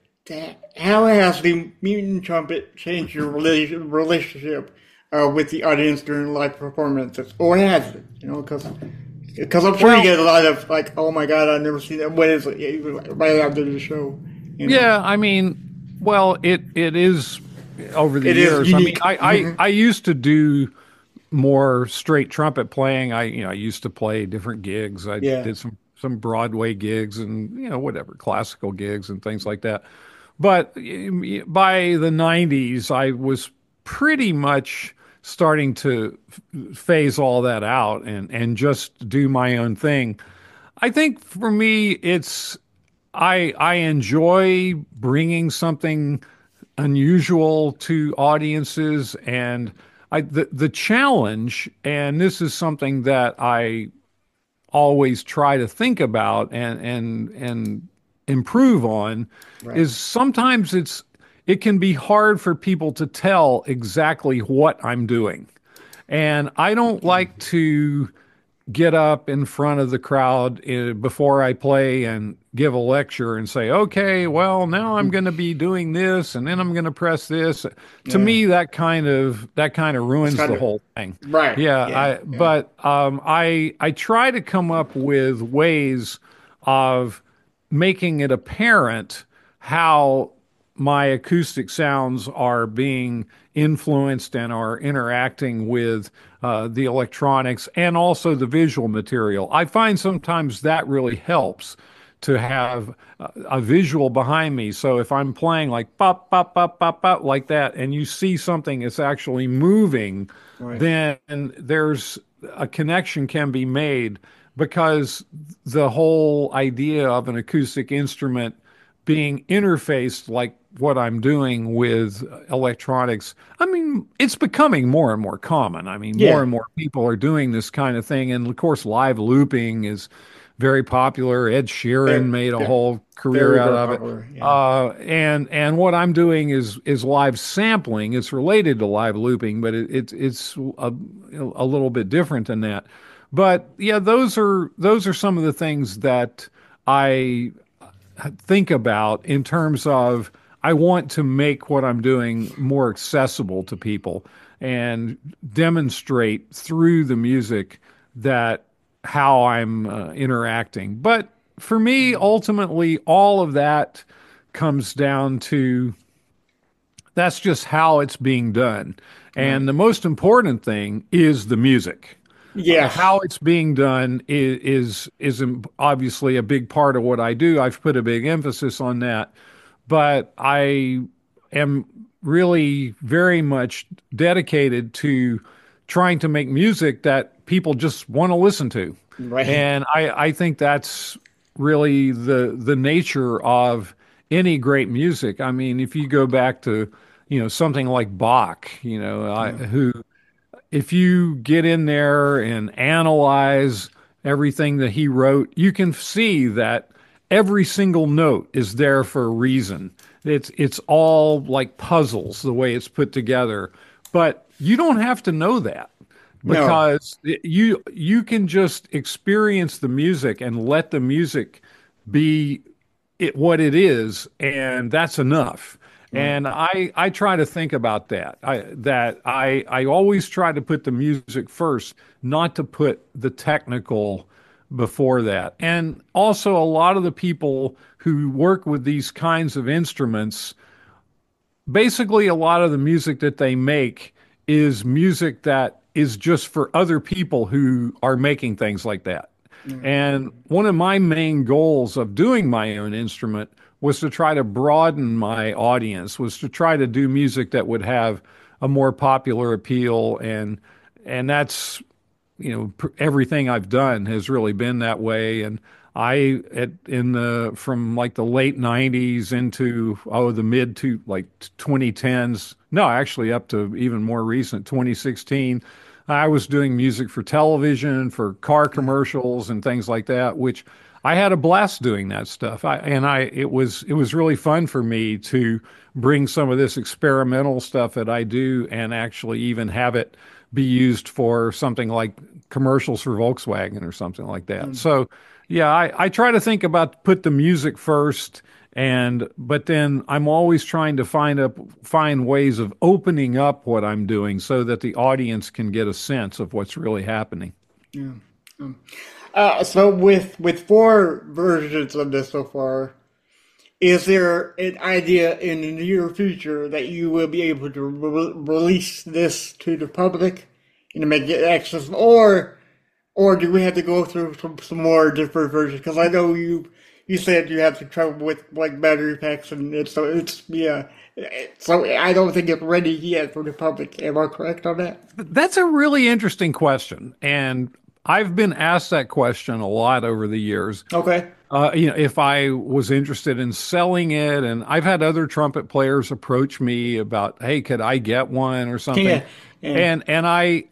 has the mutant trumpet changed your relationship with the audience during live performances, or has it? Because I'm sure you get a lot of like, oh my God, I've never seen that. What is it? Right after the show. Yeah, I mean, well, it is over the years. I used to do more straight trumpet playing. I used to play different gigs. I did some Broadway gigs and whatever, classical gigs and things like that. But by the 90s, I was pretty much starting to phase all that out and just do my own thing. I think for me, I enjoy bringing something unusual to audiences, and the challenge, and this is something that I always try to think about and improve on, is sometimes it can be hard for people to tell exactly what I'm doing. And I don't like to get up in front of the crowd before I play and give a lecture and say, okay, well, now I'm going to be doing this and then I'm going to press this. To me, that kind of ruins the whole thing. Right. But I try to come up with ways of making it apparent how my acoustic sounds are being influenced and are interacting with the electronics and also the visual material. I find sometimes that really helps to have a visual behind me. So if I'm playing like pop, pop, pop, pop, pop, like that, and you see something that's actually moving, then there's a connection can be made, because the whole idea of an acoustic instrument being interfaced like what I'm doing with electronics, I mean, it's becoming more and more common. I mean, more and more people are doing this kind of thing. And of course, live looping is very popular. Ed Sheeran made a whole career out of it. And what I'm doing is live sampling. It's related to live looping, but it's a little bit different than that. But yeah, those are some of the things that I think about in terms of I want to make what I'm doing more accessible to people and demonstrate through the music that how I'm interacting. But for me, ultimately, all of that comes down to that's just how it's being done. And the most important thing is the music. How it's being done is obviously a big part of what I do. I've put a big emphasis on that. But I am really very much dedicated to trying to make music that people just want to listen to. Right. And I think that's really the nature of any great music. I mean, if you go back to, something like Bach, who, if you get in there and analyze everything that he wrote, you can see that every single note is there for a reason. It's all like puzzles, the way it's put together. But you don't have to know that, because you can just experience the music and let the music be what it is, and that's enough. And I try to think about that. I always try to put the music first, not to put the technical before that. And also, a lot of the people who work with these kinds of instruments, basically a lot of the music that they make is music that is just for other people who are making things like that. And one of my main goals of doing my own instrument was to try to broaden my audience, was to try to do music that would have a more popular appeal. And that's, everything I've done has really been that way. And from like the late 90s into, the mid to like 2010s, no, actually up to even more recent, 2016, I was doing music for television, for car commercials and things like that, which I had a blast doing that stuff. It was really fun for me to bring some of this experimental stuff that I do and actually even have it be used for something like commercials for Volkswagen or something like that. So, yeah, I try to think about put the music first, but then I'm always trying to find ways of opening up what I'm doing so that the audience can get a sense of what's really happening. Yeah. So with 4 versions of this so far, is there an idea in the near future that you will be able to release this to the public and make it accessible, or do we have to go through some more different versions? Because I know you said you have to trouble with like battery packs and so I don't think it's ready yet for the public. Am I correct on that? That's a really interesting question, and I've been asked that question a lot over the years. Okay. If I was interested in selling it, and I've had other trumpet players approach me about, hey, could I get one or something? Yeah. And I,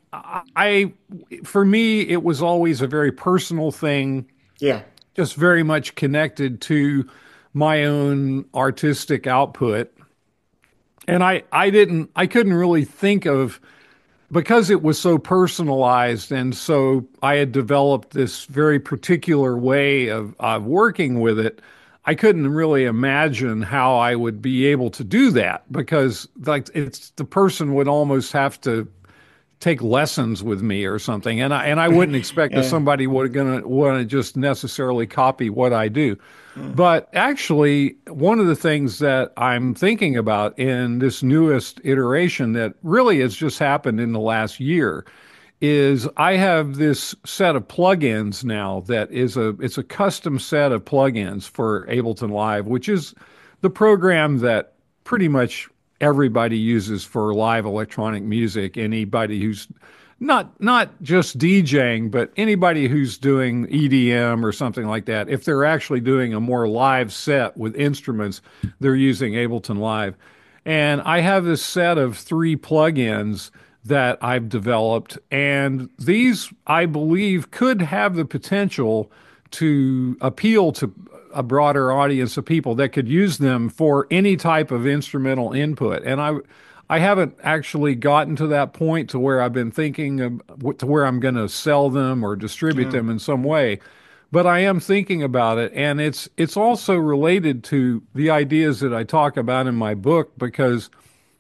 for me, it was always a very personal thing. Yeah. Just very much connected to my own artistic output. And I couldn't really think of, because it was so personalized, and so I had developed this very particular way of working with it, I couldn't really imagine how I would be able to do that, because like the person would almost have to take lessons with me or something, and I wouldn't expect that somebody would gonna want to just necessarily copy what I do. But actually, one of the things that I'm thinking about in this newest iteration that really has just happened in the last year is I have this set of plugins now that it's a custom set of plugins for Ableton Live, which is the program that pretty much everybody uses for live electronic music. Anybody who's not just DJing, but anybody who's doing EDM or something like that, if they're actually doing a more live set with instruments, they're using Ableton Live. And I have this set of 3 plugins that I've developed, and these, I believe, could have the potential to appeal to a broader audience of people that could use them for any type of instrumental input. And I haven't actually gotten to that point to where I've been thinking of to where I'm going to sell them or distribute them in some way, but I am thinking about it. And it's also related to the ideas that I talk about in my book, because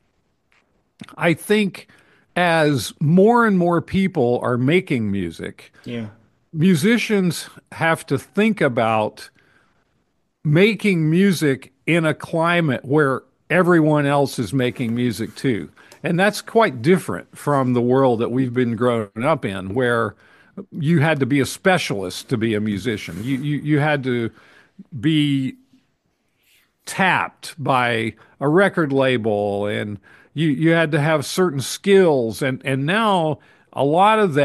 I think as more and more people are making music, musicians have to think about making music in a climate where everyone else is making music too. And that's quite different from the world that we've been growing up in, where you had to be a specialist to be a musician. You had to be tapped by a record label, and you had to have certain skills. And now a lot of that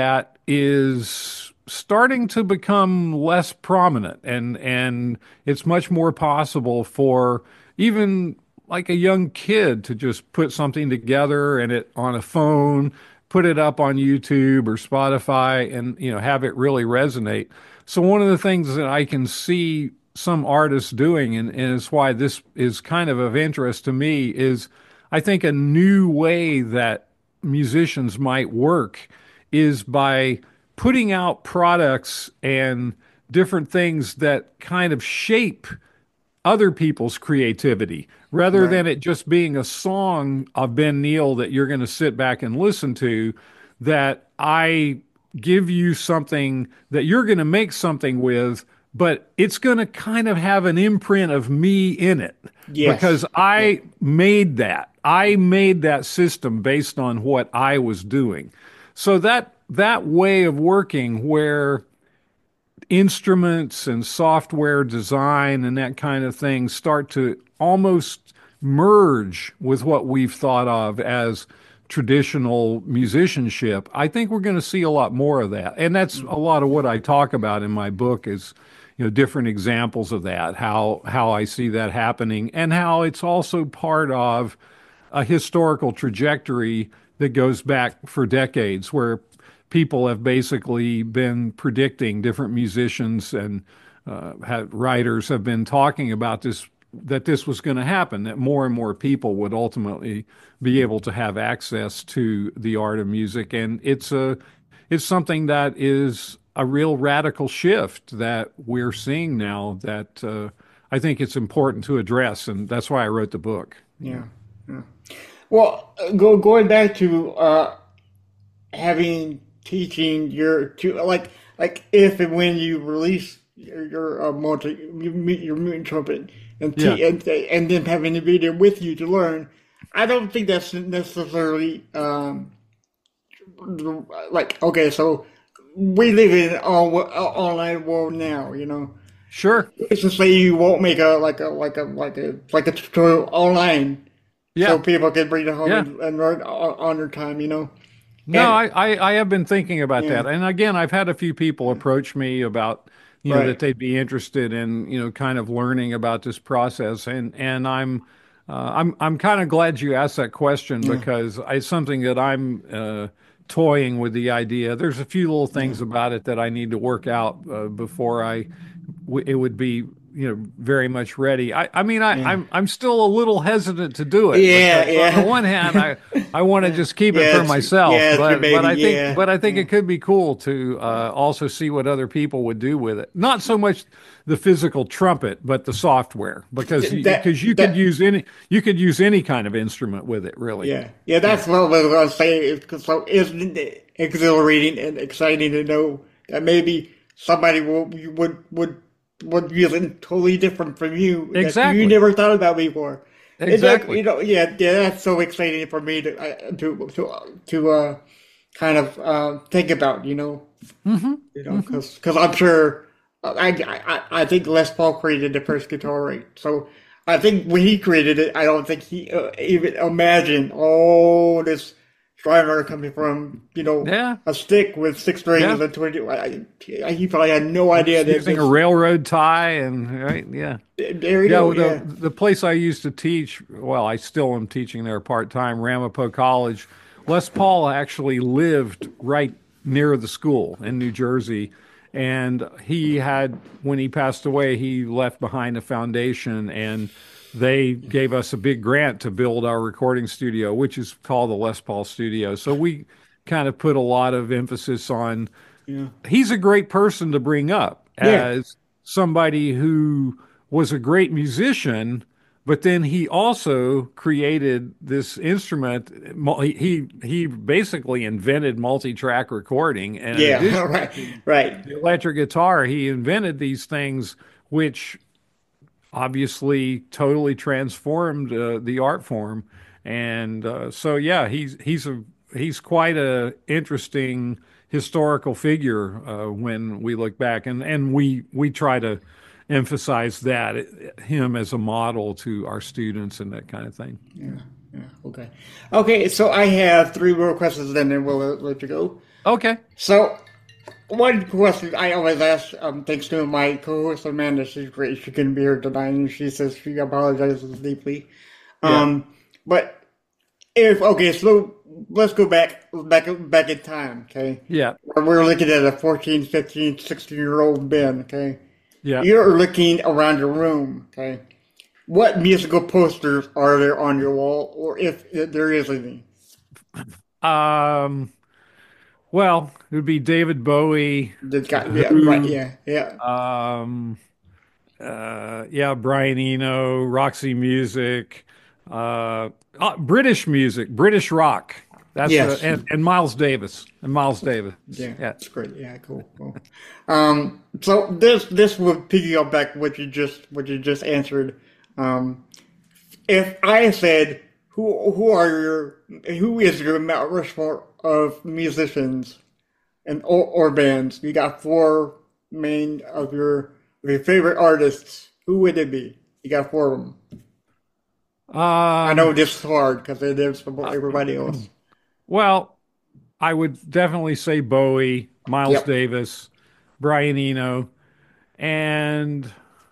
is starting to become less prominent, and it's much more possible for even like a young kid to just put something together and it on a phone, put it up on YouTube or Spotify, and have it really resonate. So one of the things that I can see some artists doing, and it's why this is kind of interest to me, is I think a new way that musicians might work is by putting out products and different things that kind of shape other people's creativity rather than it just being a song of Ben Neal that you're going to sit back and listen to, that I give you something that you're going to make something with, but it's going to kind of have an imprint of me in it. Yes. Because I made that. I made that system based on what I was doing. So that way of working, where instruments and software design and that kind of thing start to almost merge with what we've thought of as traditional musicianship, I think we're going to see a lot more of that. And that's a lot of what I talk about in my book is, different examples of that, how I see that happening, and how it's also part of a historical trajectory that goes back for decades, where people have basically been predicting, different musicians and writers have been talking about this, that this was going to happen, that more and more people would ultimately be able to have access to the art of music. And it's something that is a real radical shift that we're seeing now that I think it's important to address. And that's why I wrote the book. Yeah. Well, going back to teaching like if and when you release your mutant trumpet and then having the video with you to learn, I don't think that's necessarily okay. So we live in an online world now, Sure. It's to say you won't make a tutorial online, so people can bring it home and learn on their time, No, I have been thinking about that, and again, I've had a few people approach me about that they'd be interested in kind of learning about this process, and I'm kind of glad you asked that question because it's something that I'm toying with the idea. There's a few little things about it that I need to work out before it would be very much ready. I'm still a little hesitant to do it. On the one hand, I want to just keep it for myself, but I think it could be cool to also see what other people would do with it. Not so much the physical trumpet, but the software, because you could use any kind of instrument with it, really. Yeah, that's what I was going to say. So isn't it exhilarating and exciting to know that maybe somebody would use it totally different from you. Exactly. That you never thought about before. Exactly. That's so exciting for me to kind of think about. Because I'm sure I think Les Paul created the first guitar, right? So I think when he created it, I don't think he even imagined this driver coming from, a stick with 6 strings and 20. He probably had no idea that using a railroad tie and There you go. The place I used to teach, well, I still am teaching there part-time, Ramapo College. Les Paul actually lived right near the school in New Jersey. And when he passed away, he left behind a foundation, and they gave us a big grant to build our recording studio, which is called the Les Paul Studio. So we kind of put a lot of emphasis on, he's a great person to bring up as somebody who was a great musician, but then he also created this instrument. He basically invented multi-track recording. And right. The electric guitar, he invented these things which obviously totally transformed the art form. And he's quite a interesting historical figure when we look back, and we try to emphasize him as a model to our students and that kind of thing. Okay, so I have 3 more questions, then we'll let you go. Okay. So one question I always ask, thanks to my co-host Amanda, she's great. She couldn't be here tonight, and she says she apologizes deeply. But so let's go back in time, okay? Yeah. We're looking at a 14, 15, 16-year-old Ben, okay? Yeah. You're looking around your room, okay? What musical posters are there on your wall, or if there is any? Well, it would be David Bowie. Brian Eno, Roxy Music, British music, British rock. That's and Miles Davis. Yeah, that's great. Yeah, cool. So this would piggyback what you just answered. If I said who is your Mount Rushmore of musicians or bands? You got four main of your favorite artists. Who would it be? You got four of them. I know this is hard because it is for everybody else. Well, I would definitely say Bowie, Miles Davis, Brian Eno, and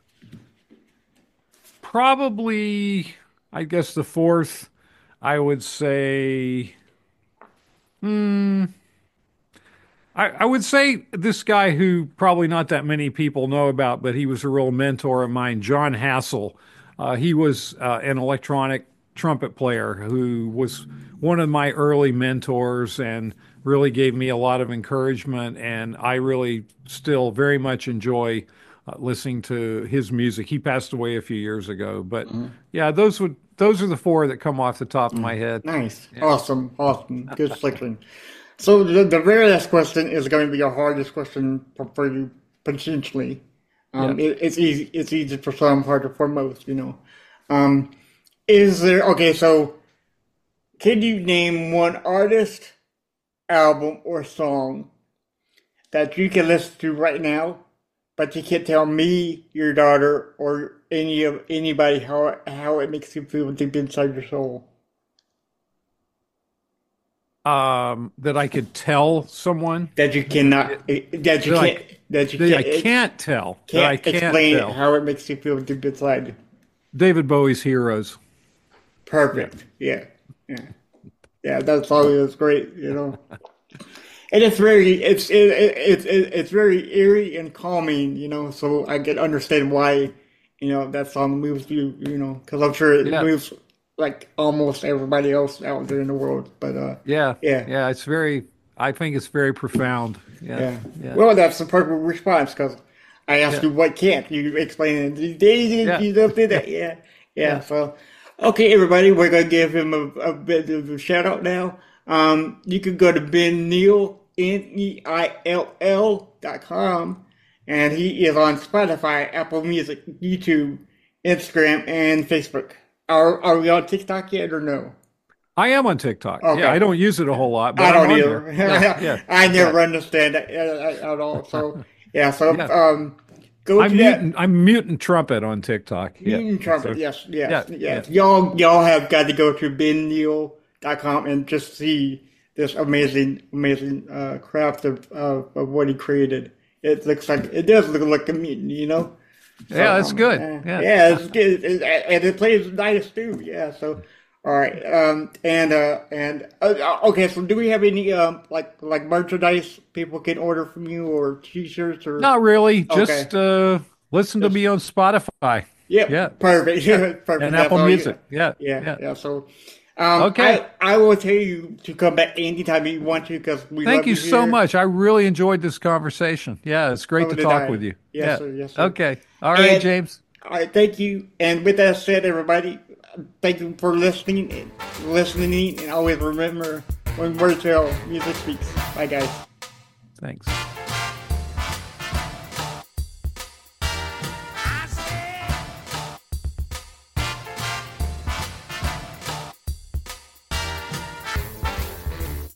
probably, I guess the fourth, I would say, I would say this guy who probably not that many people know about, but he was a real mentor of mine, John Hassel. He was an electronic trumpet player who was one of my early mentors and really gave me a lot of encouragement. And I really still very much enjoy listening to his music. He passed away a few years ago, but yeah, those are the four that come off the top of my head. Nice. Yeah. Awesome. Good selection. So the very last question is going to be the hardest question for you potentially. It's easy for some, harder for most, Is there, so can you name one artist, album, or song that you can listen to right now, but you can't tell me, your daughter, or anybody how it makes you feel deep inside your soul? That I could tell someone that you cannot, I can't tell. Can't explain how it makes you feel deep inside. David Bowie's Heroes. Perfect. Yeah. That song is great. And it's very eerie and calming. So I can understand why that song moves you. Because I'm sure it moves like almost everybody else out there in the world. But it's very. I think it's very profound. Yeah. Well, that's the perfect response because I asked you what can't you explain it. You don't do that. Yeah. So. Okay, everybody, we're going to give him a bit of a shout out now. You can go to Ben Neil, NEILL.com, and he is on Spotify, Apple Music, YouTube, Instagram, and Facebook. Are we on TikTok yet or no? I am on TikTok. Okay. Yeah, I don't use it a whole lot, but I don't I'm either. I never understand that at all. So, I'm mutant trumpet on TikTok. Mutant trumpet, yes. Y'all have got to go to benneil.com and just see this amazing craft of what he created. It does look like a mutant, So, that's good. It's good, and it plays nice too. Yeah, so. All right, okay. So, do we have any like merchandise people can order from you, or T-shirts, or not really? Just listen to me on Spotify. Yeah, perfect. Perfect. And Apple Music. Yeah. So, okay, I will tell you to come back anytime you want to because we. Thank you love so much. I really enjoyed this conversation. Yeah, it's great to talk with you. Yes, sir. Yes, sir. Okay. All right, James. All right. Thank you. And with that said, everybody. Thank you for listening, and always remember when words fail, music speaks. Bye, guys. Thanks.